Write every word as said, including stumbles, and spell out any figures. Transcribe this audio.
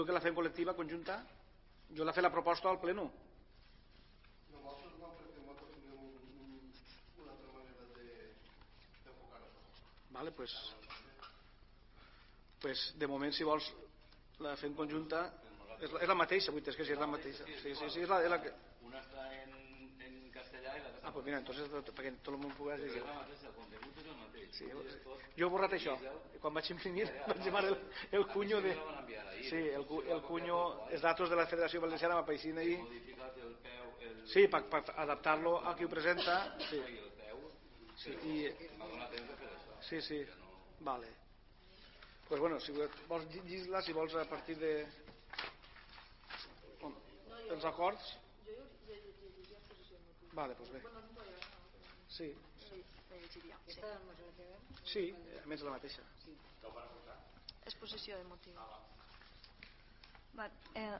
que la fem col·lectiva, conjunta. Jo la fe la proposta al pleno. Nosaltres vam fer una altra manera d'enfocar-ho. Vale, pues, pues de moment, si vols, la fem conjunta. És la, és la mateixa, vull dir, és que si és la mateixa. Sí, sí, sí, és la, és la que... Una està en, en castellà i l'altra... Ah, pues mira, entonces, perquè tot el món pugui llegir. Però és la mateixa, el contingut és el mateix. Sí, jo he borrat això. Quan vaig imprimir, vaig llamar el, el cunyo de... Sí, el, el cunyo, els datos de la Federació Valenciana m'apaixin ahí. Sí, per, per adaptar-lo a qui ho presenta. Sí, sí, i... sí, sí. Vale. Pues bueno, si vols llegir-la, si vols a partir de... els acords. Vale, pues bé. Sí. Sí, a més la mateixa. Exposició de motius. Va, eh,